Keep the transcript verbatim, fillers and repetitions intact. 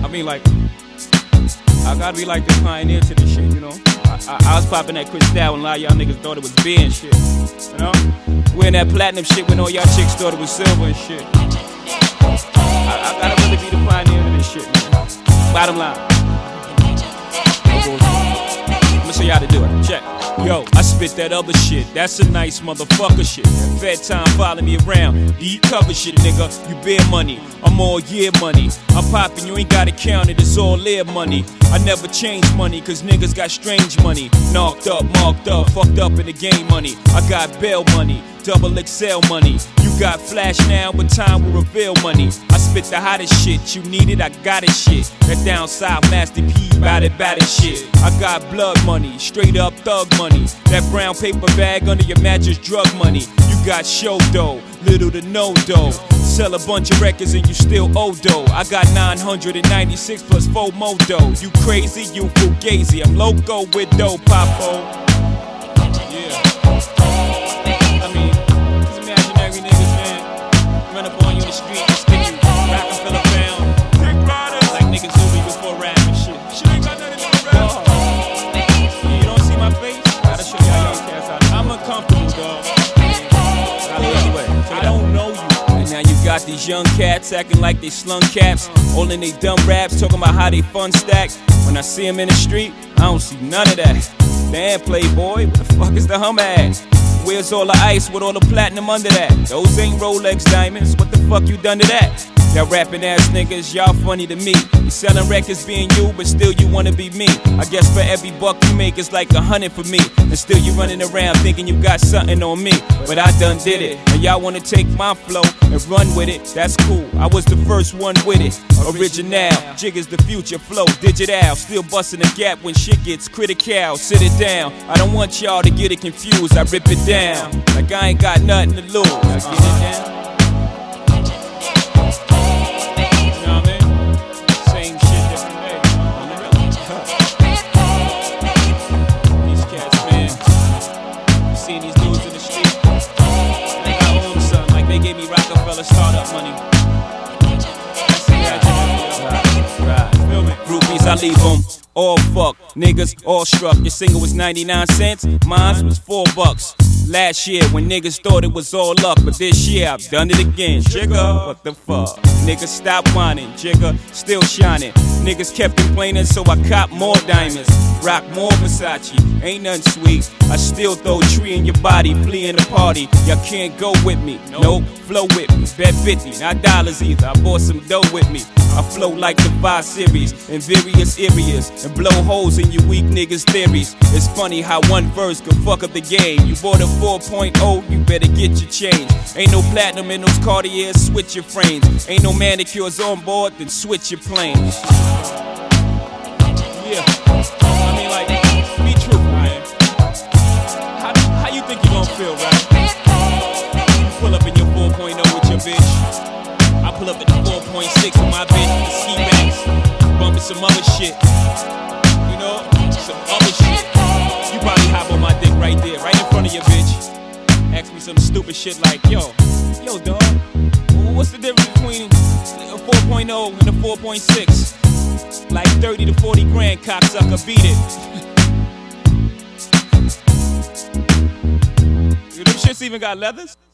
I mean, like, I gotta be like the pioneer to this shit, you know? I, I, I was popping that Cristal and a lot of y'all niggas thought it was beer and shit, you know? Wearing that platinum shit when all y'all chicks thought it was silver and shit. I, I gotta really be the pioneer to this shit, man. Bottom line. I'ma show you how to do it. Check. Yo, I spit that other shit. That's a nice motherfucker shit. Fed time follow me around. Eat cover shit, nigga. You bear money. I'm all year money. I'm poppin', you ain't gotta count it. It's all live money. I never change money, cause niggas got strange money. Knocked up, marked up, fucked up in the game money. I got bail money, double X L money. You got flash now, but time will reveal money. I spit the hottest shit, you need it, I got it shit. That down south Master P, bout it, bout it shit. I got blood money, straight up thug money. That brown paper bag under your mattress, drug money. You got show dough, little to no dough. Sell a bunch of records and you still owe dough. I got nine hundred ninety-six plus four more dough. You crazy, you fugazi. I'm loco with dough, Papo. Yeah. I mean, these imaginary niggas, man, run up on you in the street and skin you, rock and fill a pound. Like niggas do me before rap and shit. Shit ain't got nothing to do with rap. Oh. You don't see my face? Gotta show y'all young cats out. I'm uncomfortable, dog. Anyway, I don't know you. Now you got these young cats acting like they slung caps, all in they dumb raps, talking about how they fun stack. When I see them in the street, I don't see none of that. Damn, Playboy, what the fuck is the hum at? Where's all the ice with all the platinum under that? Those ain't Rolex diamonds, what the fuck you done to that? Y'all rapping ass niggas, y'all funny to me. You selling records being you, but still you wanna be me. I guess for every buck you make, it's like a hundred for me. And still you running around thinking you got something on me. But I done did it, and y'all wanna take my flow and run with it. That's cool, I was the first one with it. Original, jig is the future flow, digital. Still busting the gap when shit gets critical. Sit it down, I don't want y'all to get it confused. I rip it down, like I ain't got nothing to lose. I get it down. Startup money. Groupies, I leave them all fucked. Niggas all struck. Your single was ninety-nine cents, mine was four bucks. Last year when niggas thought it was all luck, but this year I've done it again. Jigga, what the fuck? Niggas stop whining, Jigga, still shining. Niggas kept complaining, so I cop more diamonds. Rock more Versace, ain't nothing sweet. I still throw a tree in your body, flee in the party. Y'all can't go with me, nope, flow with me. Bet fifty, not dollars either, I bought some dough with me. I flow like the five series in various areas and blow holes in you weak niggas' theories. It's funny how one verse can fuck up the game. You bought a four point oh, you better get your change. Ain't no platinum in those Cartiers, switch your frames. Ain't no manicures on board, then switch your planes. Yeah, I mean like, be truthful, man. How, how you think you gon' feel, right? You pull up in your four point oh with your bitch. I pull up at the four point six with my bitch with the ski racks, bumping some other shit. You know, some other shit. You probably hop on my dick right there, right in front of your bitch. Ask me some stupid shit like, yo, yo dog, what's the difference between a four point oh and a four point six? Like thirty to forty grand, cocksucker, beat it. You know, them shits even got leathers?